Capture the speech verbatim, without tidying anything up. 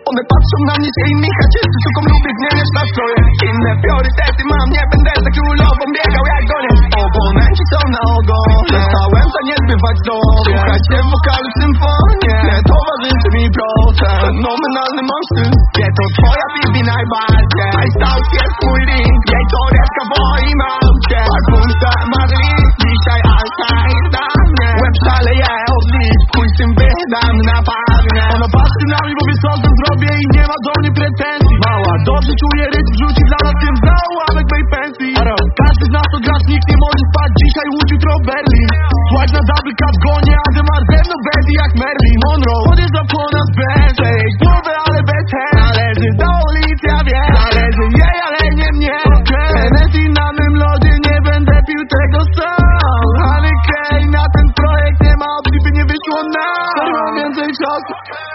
One patrzą na mnie z innych, a cię z suką lubię zmieniać nastroje. Inne priorytety mam, nie będę za królową biegał jak goniec. Oponenci są na ogon, przestałem zaniedbywać to. Słuchać się w wokalu symfonię, nie towarzyszy mi proces. Fenomenalny mam styl, nie to twoja Bibi najbardziej. Lifestyle jest mój ring, jej torebka w moim aucie. Parfumce Marlin, dzisiaj Altair na mnie. Łeb szaleje od liczb, chuj z tym wydam na parnie. Ona patrzy na mnie, bo wie co to zrobię i nie ma do mnie pretensji. Mała, dobrze czuję rytm